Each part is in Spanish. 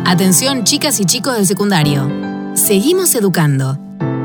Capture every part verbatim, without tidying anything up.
Atención, chicas y chicos del secundario. Seguimos educando.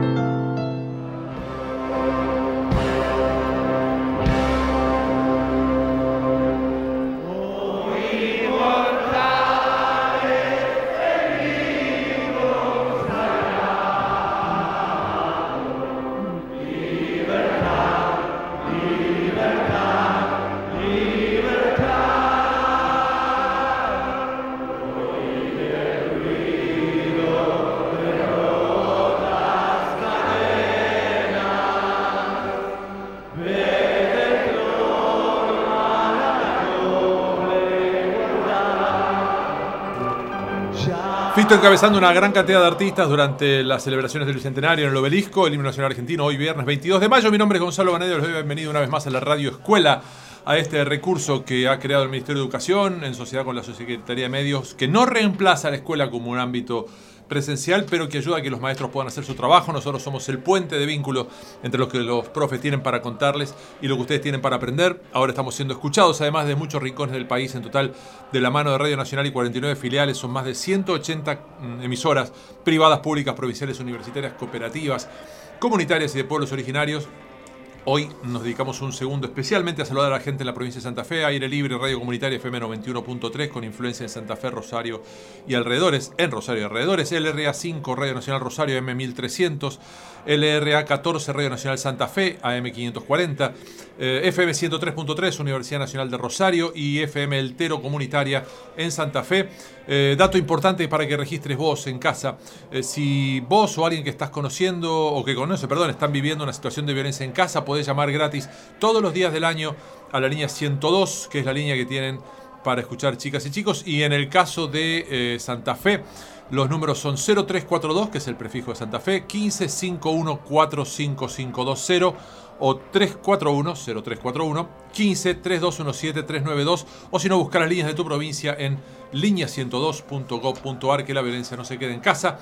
Fito encabezando una gran cantidad de artistas durante las celebraciones del Bicentenario en el Obelisco, el himno nacional argentino, hoy viernes veintidós de mayo. Mi nombre es Gonzalo Banedo, les doy bienvenido una vez más a la Radio Escuela, a este recurso que ha creado el Ministerio de Educación en sociedad con la Secretaría de Medios, que no reemplaza a la escuela como un ámbito presencial, pero que ayuda a que los maestros puedan hacer su trabajo. Nosotros somos el puente de vínculo entre lo que los profes tienen para contarles y lo que ustedes tienen para aprender. Ahora estamos siendo escuchados, además de muchos rincones del país, en total de la mano de Radio Nacional y cuarenta y nueve filiales. Son más de ciento ochenta emisoras privadas, públicas, provinciales, universitarias, cooperativas, comunitarias y de pueblos originarios. Hoy nos dedicamos un segundo especialmente a saludar a la gente en la provincia de Santa Fe. Aire Libre, Radio Comunitaria F M noventa y uno punto tres con influencia en Santa Fe, Rosario y alrededores. En Rosario y alrededores. L R A cinco, Radio Nacional Rosario, A M mil trescientos. L R A catorce, Radio Nacional Santa Fe, A M quinientos cuarenta. Eh, F M ciento tres punto tres, Universidad Nacional de Rosario. Y F M Eltero Comunitaria en Santa Fe. Eh, dato importante para que registres vos en casa. Eh, si vos o alguien que estás conociendo, o que conoce, perdón, están viviendo una situación de violencia en casa, podés llamar gratis todos los días del año a la línea ciento dos, que es la línea que tienen para escuchar chicas y chicos. Y en el caso de eh, Santa Fe, los números son cero tres cuatro dos, que es el prefijo de Santa Fe, quince cincuenta y uno cuarenta y cinco cinco veinte, o tres cuatro uno, cero tres cuatro uno, quince treinta y dos diecisiete trescientos noventa y dos, o si no, buscar las líneas de tu provincia en línea ciento dos punto gob punto ar, que la violencia no se quede en casa.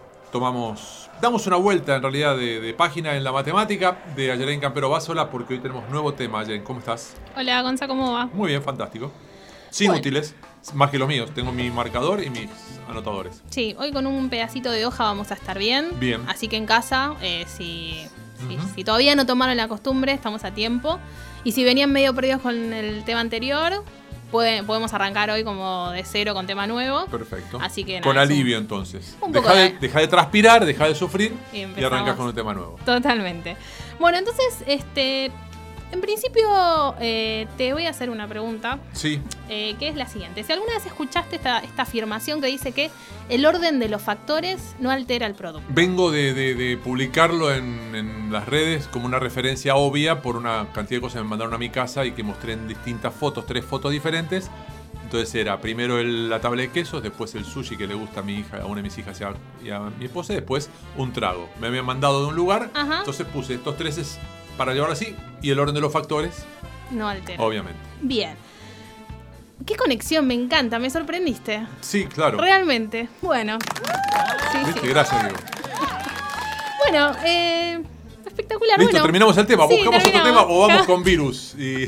Tomamos, damos una vuelta en realidad de, de página en la matemática de Ayelen Campero Básola, porque hoy tenemos nuevo tema. Ayelen, ¿cómo estás? Hola, Gonza, ¿cómo va? Muy bien, fantástico. Sin bueno. Útiles, más que los míos. Tengo mi marcador y mis anotadores. Sí, hoy con un pedacito de hoja vamos a estar bien. Bien. Así que en casa, eh, si, si, Uh-huh. si todavía no tomaron la costumbre, estamos a tiempo. Y si venían medio perdidos con el tema anterior, puede, podemos arrancar hoy como de cero con tema nuevo. Perfecto. Así que nada, con alivio un, entonces. Un deja, poco de, de... deja de transpirar, deja de sufrir y, y arrancas con un tema nuevo. Totalmente. Bueno, entonces, este... En principio, eh, te voy a hacer una pregunta, sí. eh, que es la siguiente. Si alguna vez escuchaste esta, esta afirmación que dice que el orden de los factores no altera el producto. Vengo de, de, de publicarlo en, en las redes como una referencia obvia por una cantidad de cosas que me mandaron a mi casa y que mostré en distintas fotos, tres fotos diferentes. Entonces era primero el, la tabla de quesos, después el sushi que le gusta a mi hija, a una de mis hijas y a, y a mi esposa, y después un trago. Me habían mandado de un lugar, Ajá. entonces puse estos tres es para llevar así, y el orden de los factores no altera. Obviamente. Bien. Qué conexión, me encanta, me sorprendiste. Sí, claro. Realmente. Bueno. Sí, ¿Viste? sí. Gracias, Diego. Bueno, eh, espectacular. Listo, bueno, terminamos el tema. Sí, ¿Buscamos terminamos. otro tema o vamos con virus? Y...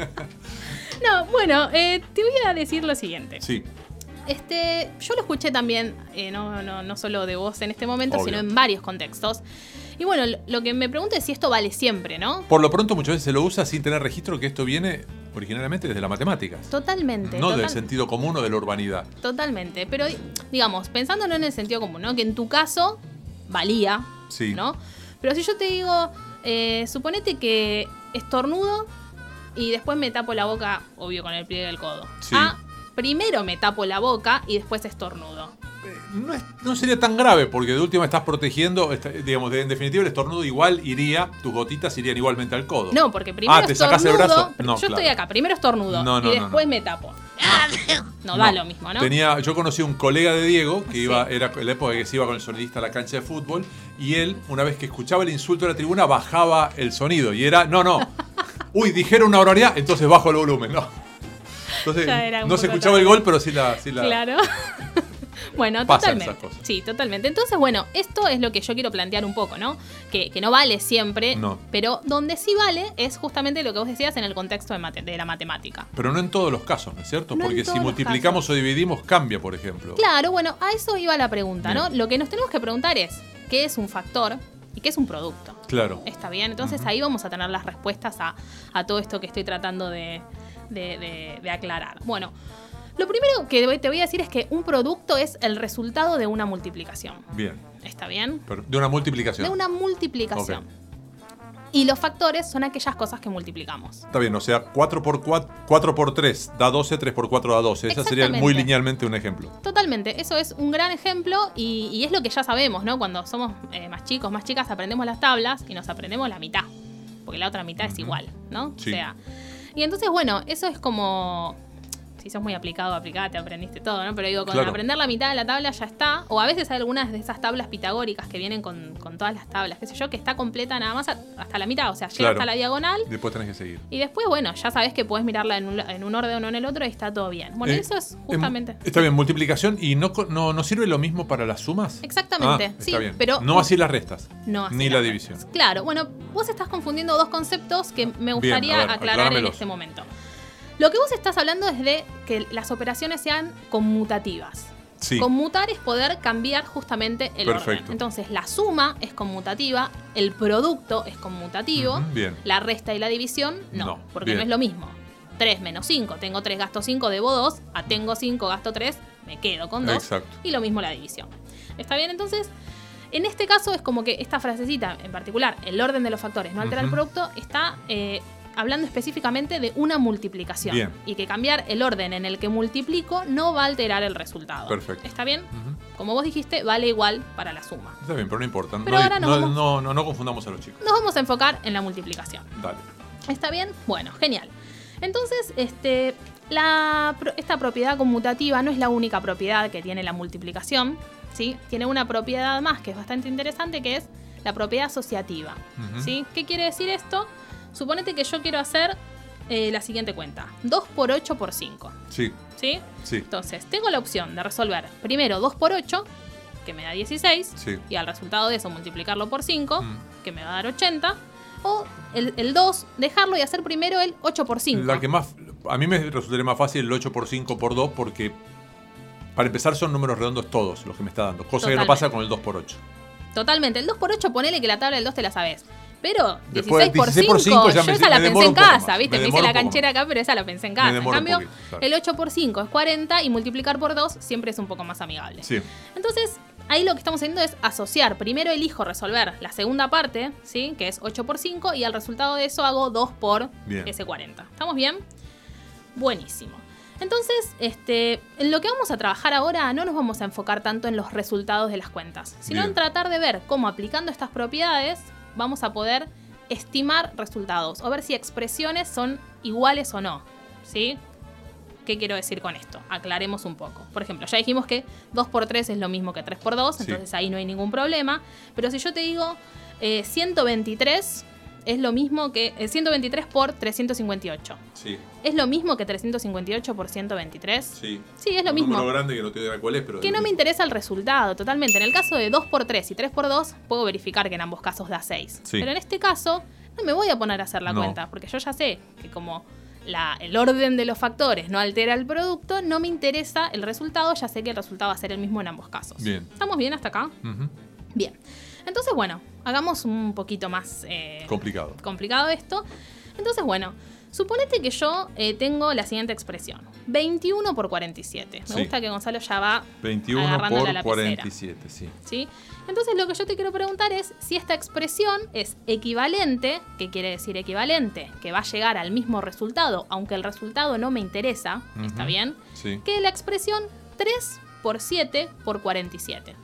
No, bueno, eh, te voy a decir lo siguiente. Sí. Este, yo lo escuché también, eh, no, no, no solo de vos en este momento, Obvio. sino en varios contextos. Y bueno, lo que me pregunto es si esto vale siempre, ¿no? Por lo pronto muchas veces se lo usa sin tener registro que esto viene originalmente desde las matemáticas. Totalmente. No total, del sentido común o de la urbanidad. Totalmente. Pero, digamos, pensándolo en el sentido común, ¿no? Que en tu caso valía, sí. ¿no? Pero si yo te digo, eh, suponete que estornudo y después me tapo la boca, obvio, con el pliegue del codo. Sí. Ah, primero me tapo la boca y después estornudo. No, es, no sería tan grave porque de última estás protegiendo, está, digamos, de, en definitiva el estornudo igual iría, tus gotitas irían igualmente al codo. No, porque primero ah, ¿te estornudo, sacás el brazo? No, yo claro. estoy acá, primero estornudo no, no, y después no, no. me tapo. No, no da no. lo mismo, ¿no? Tenía, yo conocí a un colega de Diego que Sí. iba, era en la época que se iba con el sonidista a la cancha de fútbol y él, una vez que escuchaba el insulto de la tribuna, bajaba el sonido y era, no, no, uy, dijeron una barbaridad, entonces bajo el volumen, no. Entonces, no se escuchaba tarde. El gol, pero sí la... Sí la... Claro. Bueno, Pasan totalmente. esas cosas. Sí, totalmente. Entonces, bueno, esto es lo que yo quiero plantear un poco, ¿no? Que, que no vale siempre, No. pero donde sí vale es justamente lo que vos decías en el contexto de, mate- de la matemática. Pero no en todos los casos, ¿no es cierto? No en Porque si todos los multiplicamos casos. o dividimos, cambia, por ejemplo. Claro, bueno, a eso iba la pregunta, ¿no? Bien. Lo que nos tenemos que preguntar es, ¿qué es un factor y qué es un producto? Claro. ¿Está bien? Entonces Ujú. ahí vamos a tener las respuestas a, a todo esto que estoy tratando de, de- de- de aclarar. Bueno, lo primero que te voy a decir es que un producto es el resultado de una multiplicación. Bien. ¿Está bien? Pero de una multiplicación. De una multiplicación. Ok. Y los factores son aquellas cosas que multiplicamos. Está bien, o sea, cuatro por cuatro, cuatro por tres da doce, tres por cuatro da doce. Ese sería Exactamente. muy linealmente un ejemplo. Totalmente, eso es un gran ejemplo y, y es lo que ya sabemos, ¿no? Cuando somos eh, más chicos, más chicas, aprendemos las tablas y nos aprendemos la mitad, porque la otra mitad es Ujú. igual, ¿no? Sí. O sea, y entonces, bueno, eso es como... Si sos muy aplicado, aplicate, aprendiste todo, ¿no? Pero digo, con Claro. aprender la mitad de la tabla ya está. O a veces hay algunas de esas tablas pitagóricas que vienen con, con todas las tablas, qué sé yo, que está completa nada más a- hasta la mitad. O sea, llega Claro. hasta la diagonal. Después tenés que seguir. Y después, bueno, ya sabes que puedes mirarla en un, en un orden o en el otro y está todo bien. Bueno, Eh, eso es em, justamente... Está bien, multiplicación. ¿Y no, co- no, no sirve lo mismo para las sumas? Exactamente, Ah, sí, está bien. pero- No así las restas. No, así Ni las la restas. división. Claro, bueno, vos estás confundiendo dos conceptos que me Bien, gustaría a ver, aclarar en acláramelos. este momento. Lo que vos estás hablando es de que las operaciones sean conmutativas. Sí. Conmutar es poder cambiar justamente el Perfecto. orden. Entonces, la suma es conmutativa, el producto es conmutativo, Ujú, bien. la resta y la división no, No, porque bien. no es lo mismo. tres menos cinco, tengo tres, gasto cinco, debo dos, a tengo cinco, gasto tres, me quedo con dos. Exacto. Y lo mismo la división. ¿Está bien? Entonces, en este caso es como que esta frasecita en particular, el orden de los factores no altera el Ujú. producto, está eh, hablando específicamente de una multiplicación. Bien. Y que cambiar el orden en el que multiplico no va a alterar el resultado. Perfecto. ¿Está bien? Ujú. Como vos dijiste, vale igual para la suma. Está bien, pero no importa. Pero no, ahora nos no, vamos- no, no, no confundamos a los chicos. Nos vamos a enfocar en la multiplicación. Dale. ¿Está bien? Bueno, genial. Entonces, este, la, pro- esta propiedad conmutativa no es la única propiedad que tiene la multiplicación, ¿sí? Tiene una propiedad más que es bastante interesante, que es la propiedad asociativa, Ujú. ¿sí? ¿Qué quiere decir esto? Suponete que yo quiero hacer eh, la siguiente cuenta. dos por ocho por cinco, Sí, ¿sí? sí. Entonces, tengo la opción de resolver primero dos por ocho, que me da dieciséis, Sí. y al resultado de eso multiplicarlo por cinco, Mm. que me va a dar ochenta, o el, el dos, dejarlo y hacer primero el ocho por cinco. La que más. A mí me resultaría más fácil el ocho por cinco por dos porque. Para empezar, son números redondos todos los que me está dando. Cosa que no Totalmente. pasa con el dos por ocho. Totalmente. El dos por ocho, ponele que la tabla del dos te la sabes. Pero Después, dieciséis por dieciséis por cinco, cinco ya yo me- esa la me pensé demoro en un poco casa, más. ¿viste? Me Me, hice demoro la un poco canchera acá, pero esa la pensé en casa. En demoro un cambio, poquito, claro. el ocho por cinco es cuarenta y multiplicar por dos siempre es un poco más amigable. Sí. Entonces, ahí lo que estamos haciendo es asociar. Primero elijo resolver la segunda parte, ¿sí? Que es ocho por cinco, y al resultado de eso hago dos por Bien. ese cuarenta. ¿Estamos bien? Buenísimo. Entonces, este, en lo que vamos a trabajar ahora no nos vamos a enfocar tanto en los resultados de las cuentas, sino Bien. en tratar de ver cómo aplicando estas propiedades vamos a poder estimar resultados o ver si expresiones son iguales o no, ¿sí? ¿Qué quiero decir con esto? Aclaremos un poco. Por ejemplo, ya dijimos que dos por tres es lo mismo que tres por dos, Sí. entonces ahí no hay ningún problema. Pero si yo te digo eh, ciento veintitrés es lo mismo que eh, ciento veintitrés por trescientos cincuenta y ocho. Sí. ¿Es lo mismo que trescientos cincuenta y ocho por ciento veintitrés? Sí. Sí, es lo Un mismo. número grande que no te dirá cuál es, pero. Que no me interesa el resultado, totalmente. En el caso de dos por tres y tres por dos, puedo verificar que en ambos casos da seis. Sí. Pero en este caso, no me voy a poner a hacer la No. cuenta, porque yo ya sé que como la, el orden de los factores no altera el producto, no me interesa el resultado, ya sé que el resultado va a ser el mismo en ambos casos. Bien. ¿Estamos bien hasta acá? Ujú. Bien. Entonces, bueno, hagamos un poquito más eh, Complicado. complicado esto. Entonces, bueno, suponete que yo eh, tengo la siguiente expresión. veintiuno por cuarenta y siete. Me Sí. gusta que Gonzalo ya va veintiuno agarrando la por lapicera. cuarenta y siete, sí. ¿Sí? Entonces lo que yo te quiero preguntar es si esta expresión es equivalente, ¿qué quiere decir equivalente? Que va a llegar al mismo resultado, aunque el resultado no me interesa, ¿está Ujú. bien? Sí. Que la expresión tres por siete por cuarenta y siete.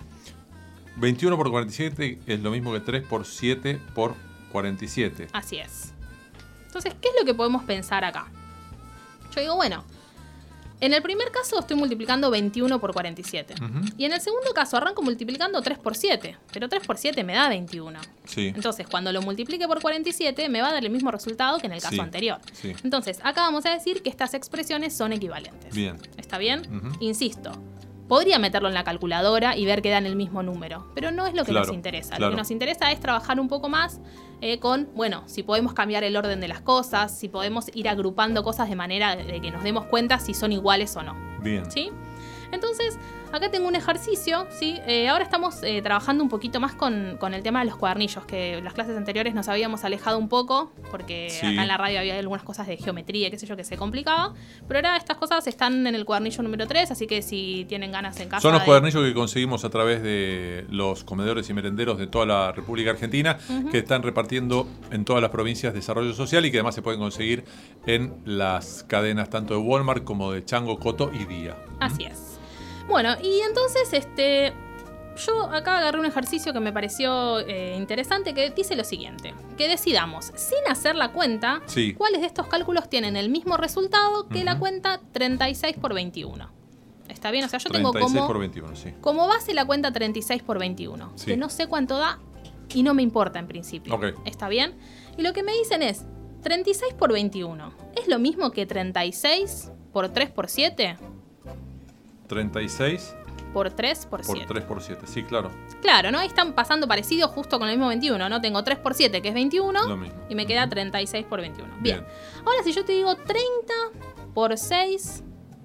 veintiuno por cuarenta y siete es lo mismo que tres por siete por cuarenta y siete. Así es. Entonces, ¿qué es lo que podemos pensar acá? Yo digo, bueno, en el primer caso estoy multiplicando veintiuno por cuarenta y siete. Ujú. Y en el segundo caso arranco multiplicando tres por siete. Pero tres por siete me da veintiuno. Sí. Entonces, cuando lo multiplique por cuarenta y siete, me va a dar el mismo resultado que en el caso Sí, anterior. sí. Entonces, acá vamos a decir que estas expresiones son equivalentes. Bien. ¿Está bien? Ujú. Insisto, podría meterlo en la calculadora y ver que dan el mismo número, pero no es lo que Claro, nos interesa. claro. Lo que nos interesa es trabajar un poco más eh, con, bueno, si podemos cambiar el orden de las cosas, si podemos ir agrupando cosas de manera de que nos demos cuenta si son iguales o no. Bien. ¿Sí? Entonces, acá tengo un ejercicio, ¿sí? Eh, ahora estamos eh, trabajando un poquito más con, con el tema de los cuadernillos, que las clases anteriores nos habíamos alejado un poco, porque Sí. acá en la radio había algunas cosas de geometría, qué sé yo, que se complicaba. Pero ahora estas cosas están en el cuadernillo número tres, así que si tienen ganas en casa... Son los de- cuadernillos que conseguimos a través de los comedores y merenderos de toda la República Argentina, Ujú. que están repartiendo en todas las provincias de desarrollo social y que además se pueden conseguir en las cadenas tanto de Walmart como de Chango, Coto y Día. Así es. Bueno, y entonces, este, yo acá agarré un ejercicio que me pareció eh, interesante, que dice lo siguiente: que decidamos, sin hacer la cuenta, Sí. cuáles de estos cálculos tienen el mismo resultado que la Ujú. cuenta treinta y seis por veintiuno. ¿Está bien? O sea, yo tengo treinta y seis como, por veintiuno, sí. como base la cuenta treinta y seis por veintiuno, Sí. que no sé cuánto da y no me importa en principio. Ok. ¿Está bien? Y lo que me dicen es, treinta y seis por veintiuno, ¿es lo mismo que treinta y seis por tres por siete? treinta y seis Por tres por por siete. tres por siete, sí, claro. Claro, ¿no? Ahí están pasando parecido justo con el mismo veintiuno, ¿no? Tengo tres por siete, que es veintiuno, Lo mismo. y me queda Ujú. treinta y seis por veintiuno. Bien. Bien. Ahora, si yo te digo treinta por seis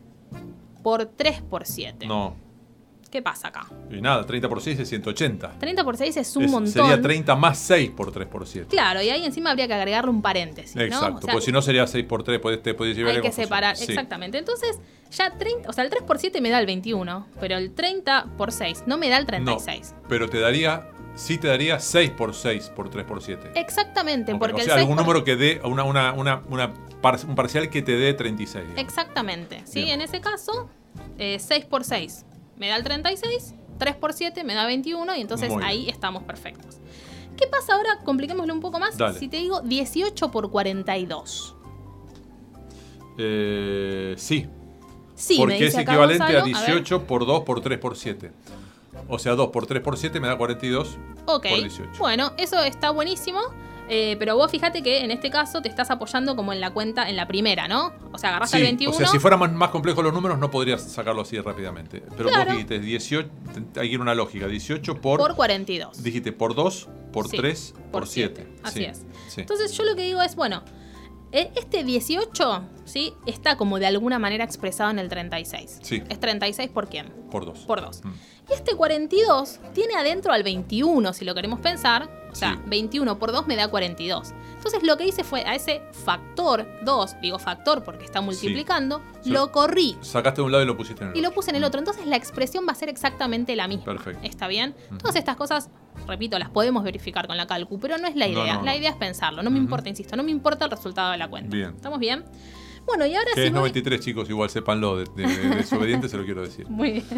por tres por siete, No, ¿qué pasa acá? y nada, treinta por seis es ciento ochenta. treinta por seis es un Es- montón. Sería treinta más seis por tres por siete. Claro, y ahí encima habría que agregarle un paréntesis, ¿no? Exacto, O sea, porque si no sería seis por tres, te podés llevar hay a que confusión. separar, Sí. exactamente. Entonces, ya treinta, o sea, el tres por siete me da el veintiuno, pero el treinta por seis no me da el treinta y No, seis. pero te daría, sí te daría seis por seis por tres por siete. Exactamente, Ok, porque o el sea, seis algún por- número que dé, una, una, una, una par- un parcial que te dé treinta y seis. digamos. Exactamente, ¿sí? Bien. En ese caso, eh, seis por seis me da el treinta y seis, tres por siete me da veintiuno, y entonces Muy bien. ahí estamos perfectos. ¿Qué pasa ahora? Compliquémoslo un poco más. Dale. Si te digo dieciocho por cuarenta y dos. Eh, sí, Sí, me porque dice es acá equivalente Gonzalo, a ver. dieciocho por dos por tres por siete. O sea, dos por tres por siete me da cuarenta y dos Ok, por dieciocho. bueno, eso está buenísimo. eh, pero vos fíjate que en este caso te estás apoyando como en la cuenta, en la primera, ¿no? O sea, agarrás Sí, el veintiuno. o sea, si fueran más, más complejos los números no podrías sacarlo así rápidamente. Pero Claro. vos dijiste dieciocho, hay que ir una lógica, dieciocho por, por cuarenta y dos. dijiste por dos, por Sí, tres, por por siete. siete. Así Sí, es. sí. Entonces yo lo que digo es, bueno, eh, este dieciocho, ¿sí? Está como de alguna manera expresado en el treinta y seis. Sí. ¿Es treinta y seis por quién? Por dos. Por dos. Mm. Y este cuarenta y dos tiene adentro al veintiuno, si lo queremos pensar. O sea, Sí. veintiuno por dos me da cuarenta y dos. Entonces lo que hice fue a ese factor dos, digo factor porque está multiplicando, Sí. lo corrí Sacaste de un lado y lo pusiste en el y lo otro. puse en el otro. Entonces la expresión va a ser exactamente la misma. Perfecto. ¿Está bien? Todas estas cosas, repito, las podemos verificar con la calcu, pero no es la No, idea. no, La no. idea es pensarlo. No me Ujú. importa, insisto, no me importa el resultado de la cuenta. Bien. ¿Estamos bien? Bueno, y ahora Que sí es voy- noventa y tres, chicos, igual sépanlo, de, de, de desobediente se lo quiero decir. Muy bien.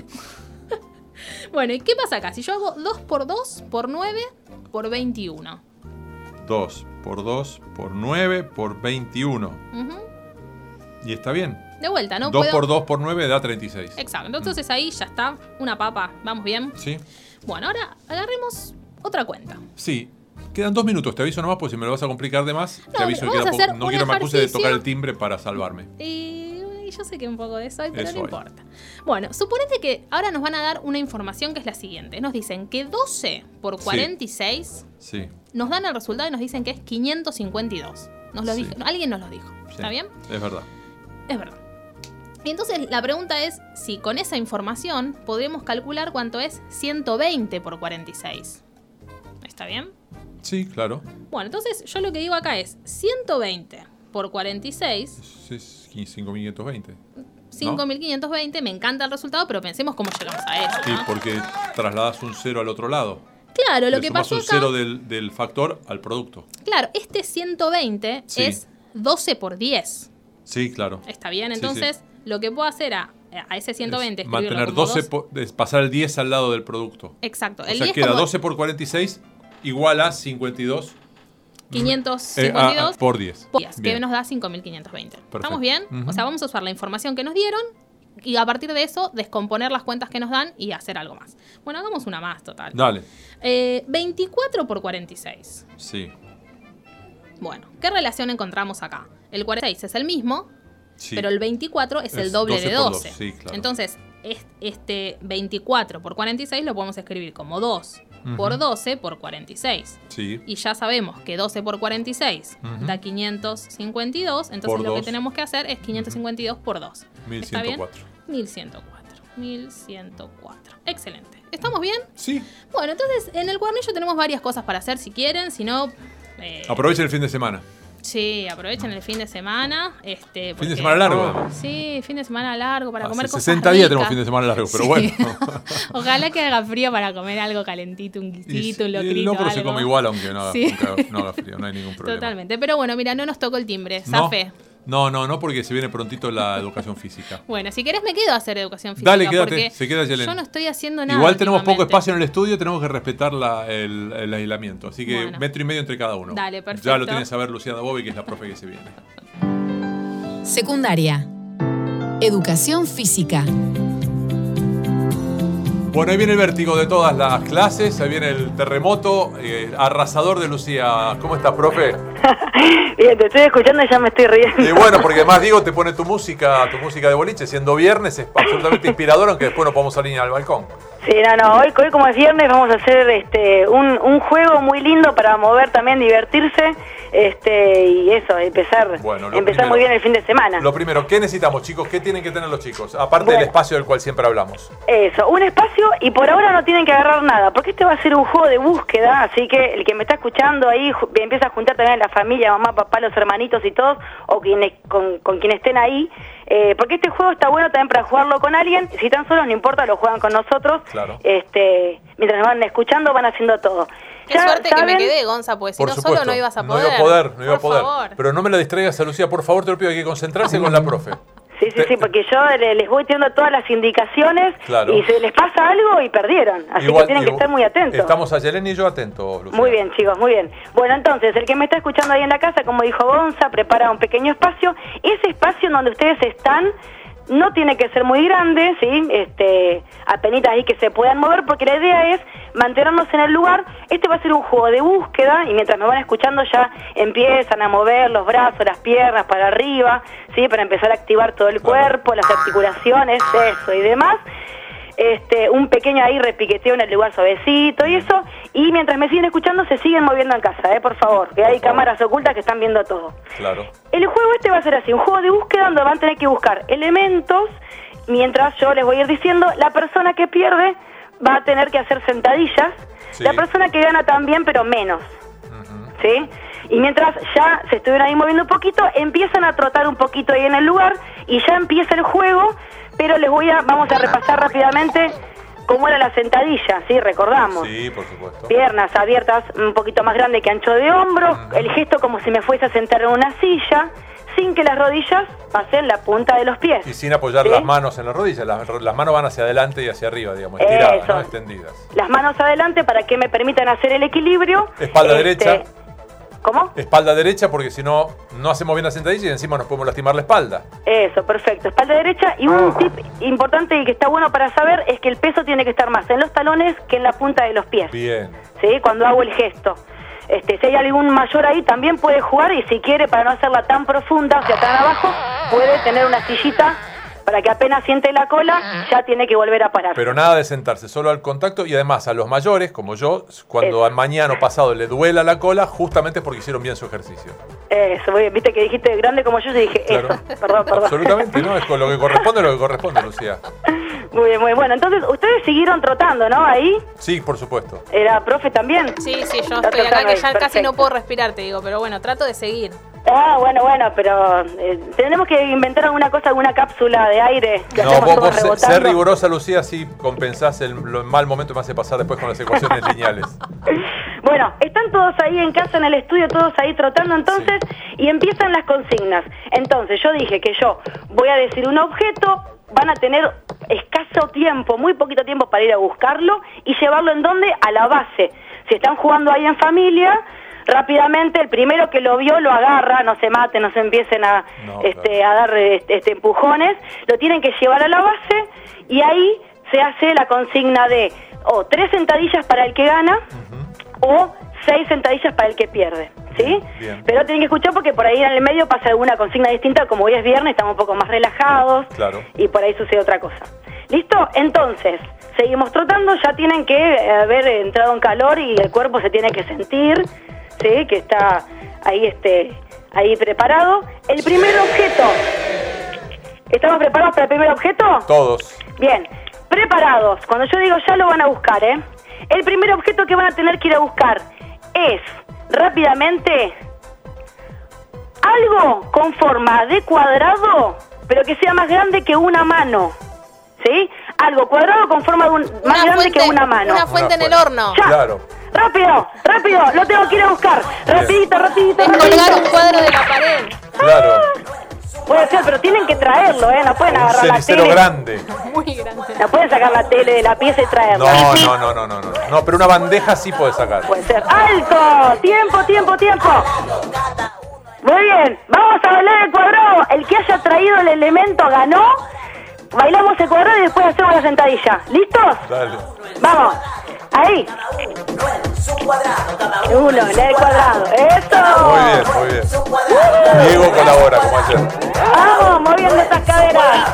Bueno, ¿y qué pasa acá? Si yo hago dos por dos por nueve por veintiuno. dos por dos por nueve por veintiuno. Ujú. Y está bien. De vuelta, ¿no? dos Puedo- por dos por nueve da treinta y seis. Exacto. Entonces ahí ya está. Una papa. ¿Vamos bien? ¿Sí? Bueno, ahora agarremos otra cuenta. Sí. Quedan dos minutos, te aviso nomás, porque si me lo vas a complicar de más, te No, aviso que vamos queda a hacer poco. No un quiero me acuse de ejercicio. tocar el timbre para salvarme. Y, y yo sé que un poco de eso hay, pero Eso no hay. importa. Bueno, suponete que ahora nos van a dar una información que es la siguiente. Nos dicen que doce por Sí. cuarenta y seis Sí. nos dan el resultado y nos dicen que es quinientos cincuenta y dos. Nos lo Sí. dijo, alguien nos lo dijo. sí. ¿Está bien? Es verdad. Es verdad. Y entonces la pregunta es si con esa información podemos calcular cuánto es ciento veinte por cuarenta y seis. ¿Está bien? Sí, claro. Bueno, entonces yo lo que digo acá es ciento veinte por cuarenta y seis, Es cinco mil quinientos veinte. cinco mil quinientos veinte. Me encanta el resultado, pero pensemos cómo llegamos a eso, Sí, ¿no? porque trasladas un cero al otro lado. Claro, lo Le que sumás pasó un acá... cero del, del factor al producto. Claro, este ciento veinte Sí. es doce por diez. Sí, claro. ¿Está bien? Sí, Entonces, lo que puedo hacer a, a ese ciento veinte Es escribirlo mantener como doce, dos- por- es pasar el diez al lado del producto. Exacto. O El sea, diez queda como doce por cuarenta y seis igual a cincuenta y dos quinientos eh, cincuenta y dos a- a- por diez. días, que Bien. nos da cinco mil quinientos veinte. Perfecto. ¿Estamos bien? Ujú. O sea, vamos a usar la información que nos dieron y a partir de eso descomponer las cuentas que nos dan y hacer algo más. Bueno, hagamos una más total. Dale. Eh, veinticuatro por cuarenta y seis. Sí. Bueno, ¿qué relación encontramos acá? El cuarenta y seis es el mismo, Sí. pero el veinticuatro es, el Es doble doce de por doce. dos, sí, claro. Entonces, este veinticuatro por cuarenta y seis lo podemos escribir como dos uh-huh. por doce por cuarenta y seis. Sí. Y ya sabemos que doce por cuarenta y seis uh-huh. da quinientos cincuenta y dos, entonces por lo dos. que tenemos que hacer es quinientos cincuenta y dos uh-huh. por dos. mil ciento cuatro. mil ciento cuatro. mil ciento cuatro. Excelente. ¿Estamos bien? Sí. Bueno, entonces en el cuadernillo tenemos varias cosas para hacer si quieren, si no... Eh, Aprovechen el fin de semana. Sí, aprovechen el fin de semana. Este, porque, fin de semana largo. Sí, fin de semana largo para Hace comer cosas sesenta ricas. días tenemos fin de semana largo, pero sí. bueno. Ojalá que haga frío para comer algo calentito, un guisito, un locrito, no, pero algo. se come igual aunque no haga, sí. no haga frío, no hay ningún problema. Totalmente, pero bueno, mira, no nos tocó el timbre, zafé. No. No, no, no, porque se viene prontito la educación física. Bueno, si querés me quedo a hacer educación física. Dale, quédate, se queda Yelén. Yo no estoy haciendo nada. Igual tenemos poco espacio en el estudio, tenemos que respetar la, el, el aislamiento. Así que bueno. metro y medio entre cada uno. Dale, perfecto. Ya lo tiene que saber Lucía Dabove, que es la profe que se viene. Secundaria. Educación física. Bueno, ahí viene el vértigo de todas las clases, ahí viene el terremoto eh, arrasador de Lucía. ¿Cómo estás, profe? Bien, te estoy escuchando y ya me estoy riendo. Y bueno, porque además Diego te pone tu música, tu música de boliche, siendo viernes, es absolutamente inspirador, aunque después no podemos salir al balcón. Sí, no, no, hoy, hoy como es viernes vamos a hacer este un, un juego muy lindo para mover también, divertirse, este y eso, empezar, bueno, empezar primero, muy bien el fin de semana. Lo primero, ¿qué necesitamos, chicos? ¿Qué tienen que tener los chicos? Aparte bueno, del espacio del cual siempre hablamos. Eso, un espacio y por ahora no tienen que agarrar nada, porque este va a ser un juego de búsqueda, así que el que me está escuchando ahí empieza a juntar también a la familia, mamá, papá, los hermanitos y todos, o quienes, con, con quienes estén ahí, eh, porque este juego está bueno también para jugarlo con alguien, si están solos no importa, lo juegan con nosotros, claro. este mientras nos van escuchando van haciendo todo. Qué ya suerte saben, que me quedé, Gonza, pues si no solo no ibas a poder. No iba a poder, no iba a poder. Favor. Pero no me la distraigas a Lucía, por favor, te lo pido, hay que concentrarse con la profe. Sí, sí, sí, porque yo les voy tirando todas las indicaciones claro. y se les pasa algo y perdieron. Así igual, que tienen igual, que estar muy atentos. Estamos a Yelén y yo atentos, Lucía. Muy bien, chicos, muy bien. Bueno, entonces, el que me está escuchando ahí en la casa, como dijo Gonza, prepara un pequeño espacio. Ese espacio en donde ustedes están no tiene que ser muy grande, ¿sí? Este, apenitas ahí que se puedan mover, porque la idea es mantenernos en el lugar. Este va a ser un juego de búsqueda y mientras me van escuchando ya empiezan a mover los brazos, las piernas para arriba, ¿sí? Para empezar a activar todo el cuerpo, las articulaciones, eso y demás. Este, un pequeño ahí repiqueteo en el lugar suavecito y eso, y mientras me siguen escuchando se siguen moviendo en casa, eh, por favor, que hay cámaras ocultas que están viendo todo. Claro. El juego este va a ser así, un juego de búsqueda donde van a tener que buscar elementos, mientras yo les voy a ir diciendo, la persona que pierde va a tener que hacer sentadillas, sí. La persona que gana también, pero menos, uh-huh. ¿Sí? Y mientras ya se estuvieron ahí moviendo un poquito, empiezan a trotar un poquito ahí en el lugar, y ya empieza el juego. Pero les voy a, vamos a repasar rápidamente cómo era la sentadilla, ¿sí? Recordamos. Sí, por supuesto. Piernas abiertas un poquito más grande que ancho de hombro, uh-huh. El gesto como si me fuese a sentar en una silla, sin que las rodillas pasen la punta de los pies. Y sin apoyar ¿sí? las manos en las rodillas, las, las manos van hacia adelante y hacia arriba, digamos, estiradas, ¿no? Extendidas. Las manos adelante para que me permitan hacer el equilibrio. Espalda este, derecha. ¿Cómo? Espalda derecha, porque si no, no hacemos bien la sentadilla y encima nos podemos lastimar la espalda. Eso, perfecto. Espalda derecha. Y un tip importante y que está bueno para saber es que el peso tiene que estar más en los talones que en la punta de los pies. Bien. ¿Sí? Cuando hago el gesto. Este, si hay algún mayor ahí, también puede jugar y si quiere, para no hacerla tan profunda, o sea, tan abajo, puede tener una sillita para que apenas siente la cola, ya tiene que volver a parar. Pero nada de sentarse, solo al contacto. Y además a los mayores, como yo, cuando al mañana o pasado le duela la cola, justamente es porque hicieron bien su ejercicio. Eso, muy bien. Viste que dijiste grande como yo, y dije claro. Eso. Perdón, perdón. Absolutamente, ¿no? Es con lo que corresponde, lo que corresponde, Lucía. Muy bien, muy bien. Bueno, entonces, ustedes siguieron trotando, ¿no? Ahí. Sí, por supuesto. ¿Era profe también? Sí, sí, yo estoy acá que ya casi no puedo respirar, te digo, pero bueno, trato de seguir. Ah, bueno, bueno, pero eh, tenemos que inventar alguna cosa, alguna cápsula de aire. Que no, vos, vos sé, sé rigurosa, Lucía, así compensás el, el mal momento que me hace pasar después con las ecuaciones lineales. Bueno, están todos ahí en casa, en el estudio, todos ahí trotando entonces, sí. Y empiezan las consignas. Entonces, yo dije que yo voy a decir un objeto, van a tener escaso tiempo, muy poquito tiempo para ir a buscarlo y llevarlo en dónde, a la base. Si están jugando ahí en familia, rápidamente el primero que lo vio lo agarra, no se maten, no se empiecen a, no, este, claro. a dar este, empujones, lo tienen que llevar a la base y ahí se hace la consigna de o oh, tres sentadillas para el que gana uh-huh. o seis sentadillas para el que pierde, ¿sí? Bien. Pero tienen que escuchar porque por ahí en el medio pasa alguna consigna distinta, como hoy es viernes, estamos un poco más relajados, claro. Y por ahí sucede otra cosa. ¿Listo? Entonces, seguimos trotando, ya tienen que haber entrado en calor y el cuerpo se tiene que sentir, ¿sí? Que está ahí, este, ahí preparado. El primer objeto. ¿Estamos preparados para el primer objeto? Todos. Bien, preparados. Cuando yo digo ya lo van a buscar, ¿eh? El primer objeto que van a tener que ir a buscar es, rápidamente, algo con forma de cuadrado, pero que sea más grande que una mano. ¿Sí? Algo cuadrado con forma de un, más Una grande fuente, que una mano. Una fuente en el fuente. horno. Ya. Claro. Rápido, rápido, lo tengo que ir a buscar. Rapidito, rapidito, Descolgar rapidito. un cuadro de la pared. Claro. Puede ser, pero tienen que traerlo, ¿eh? No pueden Un agarrar la cenicero tele. grande. Muy grande. No pueden sacar la tele de la pieza y traerla. No, no, no, no, no, no. No, pero una bandeja sí puede sacar. Puede ser. ¡Alto! ¡Tiempo, tiempo, tiempo! Muy bien, vamos a bailar el cuadrado. El que haya traído el elemento ganó. Bailamos el cuadrado y después hacemos la sentadilla. ¿Listos? Dale. Vamos. Ahí. Uno, en el cuadrado. ¡Eso! Muy bien, muy bien. Diego colabora, como ayer. Vamos, moviendo estas caderas.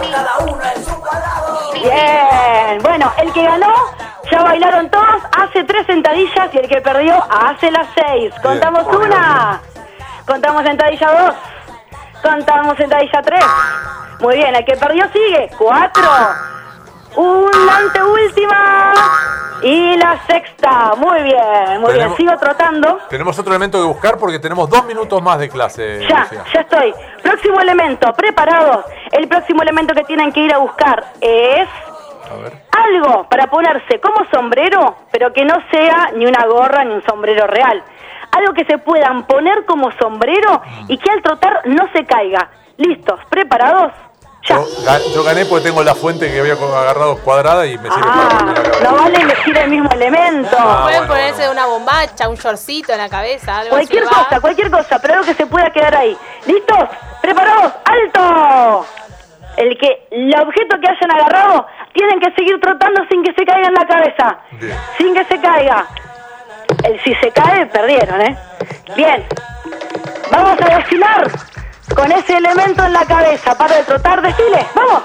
Bien. Bueno, el que ganó, ya bailaron todos, hace tres sentadillas y el que perdió hace las seis. Contamos una. Contamos sentadilla dos. Contamos sentadilla tres. Muy bien, el que perdió sigue. Cuatro. Una anteúltima. Y la sexta. Muy bien, muy Tenemos- bien. Sigo trotando. Tenemos otro elemento que buscar porque tenemos dos minutos más de clase. Ya, Lucía. ya estoy. Próximo elemento, preparados. El próximo elemento que tienen que ir a buscar es A ver. algo para ponerse como sombrero, pero que no sea ni una gorra ni un sombrero real. Algo que se puedan poner como sombrero y que al trotar no se caiga. ¿Listos? ¿Preparados? Ya. Yo, ga- yo gané porque tengo la fuente que había co- agarrado cuadrada y me sirve para Ah, poner la cabeza. no vale elegir el mismo elemento. Ah, Pueden bueno, ponerse bueno. una bombacha, un shortcito en la cabeza, algo Cualquier así, ¿va? cosa, cualquier cosa, pero algo que se pueda quedar ahí. ¿Listos? ¿Preparados? ¡Alto! El que, el objeto que hayan agarrado, tienen que seguir trotando sin que se caiga en la cabeza. Bien. Sin que se caiga. El si se cae, perdieron, ¿eh? Bien. Vamos a desfilar con ese elemento en la cabeza. Para de trotar, desfile. ¡Vamos!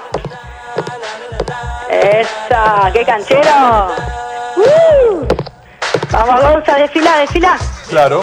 ¡Esa! ¡Qué canchero! ¡Uh! Vamos, Gonza, desfila, desfila. Claro.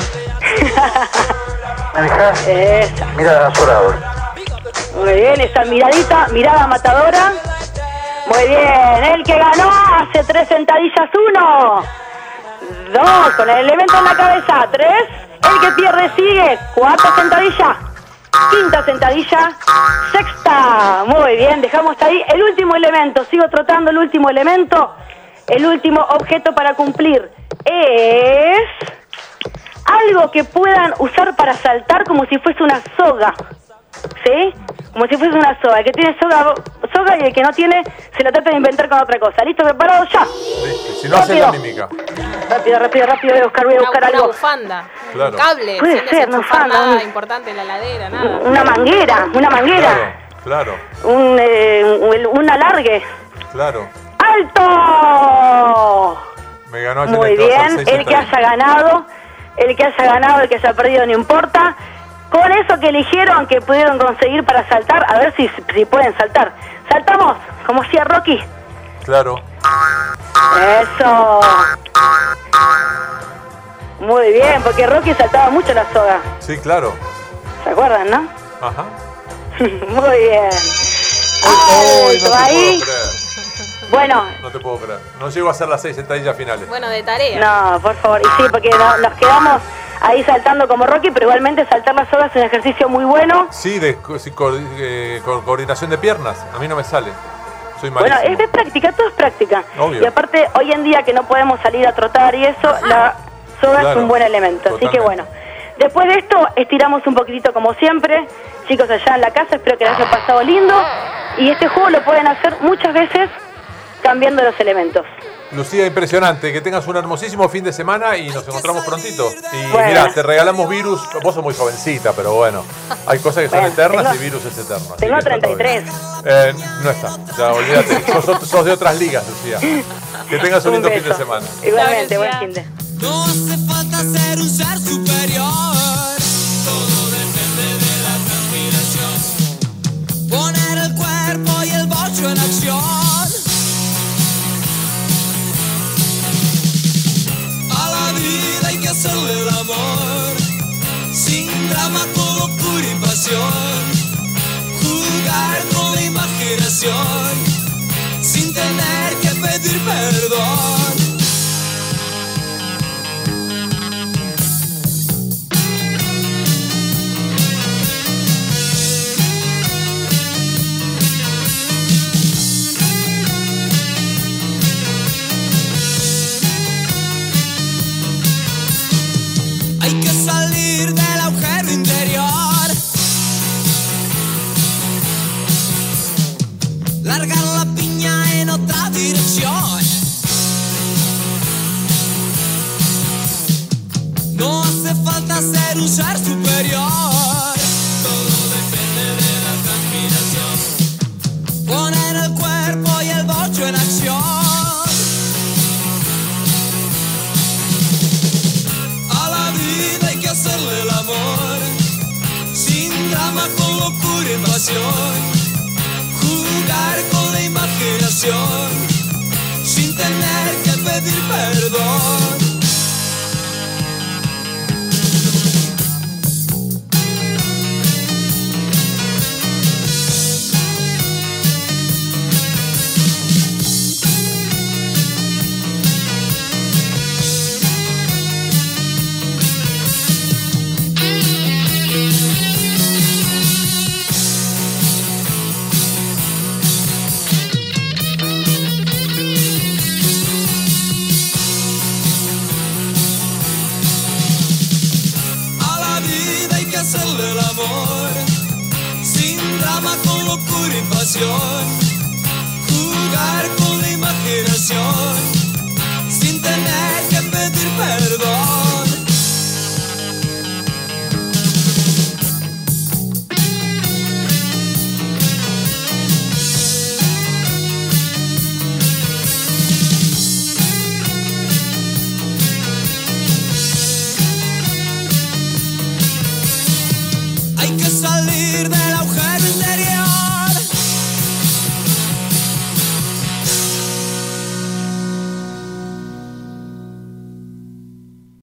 Esa. Mira azorado. Muy bien, esa miradita, mirada matadora. Muy bien, el que ganó hace tres sentadillas, uno. Dos, con el elemento en la cabeza, tres. El que pierde sigue, cuarta sentadilla. Quinta sentadilla, sexta. Muy bien, dejamos ahí el último elemento. Sigo trotando el último elemento. El último objeto para cumplir es algo que puedan usar para saltar como si fuese una soga. ¿Sí? Como si fuese una soga. El que tiene soga, soga y el que no tiene se lo trata de inventar con otra cosa. ¿Listo? ¿Preparados? ¡Ya! Listo. Si no hace la Rápido. mímica. Rápido, rápido, rápido. Voy a buscar, voy a Una, buscar una algo. bufanda, Claro. un cable, Puede sin ser, desenchufar bufanda, nada un- importante en la ladera, nada. Una manguera, una manguera. Claro, claro, Un, eh, un, un alargue. claro. ¡Alto! Me ganó ayer Muy el que va a hacer bien, seis el que haya sentadillas. ganado, el que haya ganado, el que haya perdido, no importa. Con eso que eligieron, que pudieron conseguir para saltar, a ver si, si pueden saltar. Saltamos, como hacía Rocky. Claro. Eso. Muy bien, porque Rocky saltaba mucho la soga. Sí, claro. ¿Se acuerdan, no? Ajá. Muy bien. Uy, Alto no te ahí. puedo creer. Bueno, No te puedo creer. No llego a hacer las seis sentadillas finales. Bueno, de tarea. no, por favor. Y sí, porque no- nos quedamos ahí saltando como Rocky, pero igualmente saltar la soga es un ejercicio muy bueno. Sí, de co- sí, co- eh, co- coordinación de piernas. A mí no me sale. Soy Bueno, malísimo. es de práctica, todo es práctica. Obvio. Y aparte, hoy en día que no podemos salir a trotar y eso, la soga es Claro, un buen elemento. Así que totalmente. bueno. Después de esto, estiramos un poquitito como siempre. Chicos allá en la casa, espero que les haya pasado lindo. Y este juego lo pueden hacer muchas veces cambiando los elementos. Lucía, impresionante. Que tengas un hermosísimo fin de semana y nos encontramos prontito. Y Bueno. mira, te regalamos virus. Vos sos muy jovencita, pero bueno. Hay cosas que son Bueno, eternas tengo- y virus es eterno. así tengo que está todo treinta y bien. Eh, no está. Ya, olvídate. sos, ot- sos de otras ligas, Lucía. Que tengas un Un lindo fin de beso. semana. Igualmente, Chao, buen Lucía. fin de. No hace falta ser un ser superior, todo depende de la transpiración. Poner el cuerpo y el bocho en acción, pasión, jugar con la imaginación, sin tener que pedir perdón. Hay que salir del agujero interior, largar la piña en otra dirección. No hace falta ser un ser superior, todo depende de la transpiración. Poner el cuerpo y el bocho en acción. Hacerle el amor, sin drama, con locura y pasión, jugar con la imaginación, sin tener que pedir perdón. Hacerle el amor, sin drama, con locura y pasión,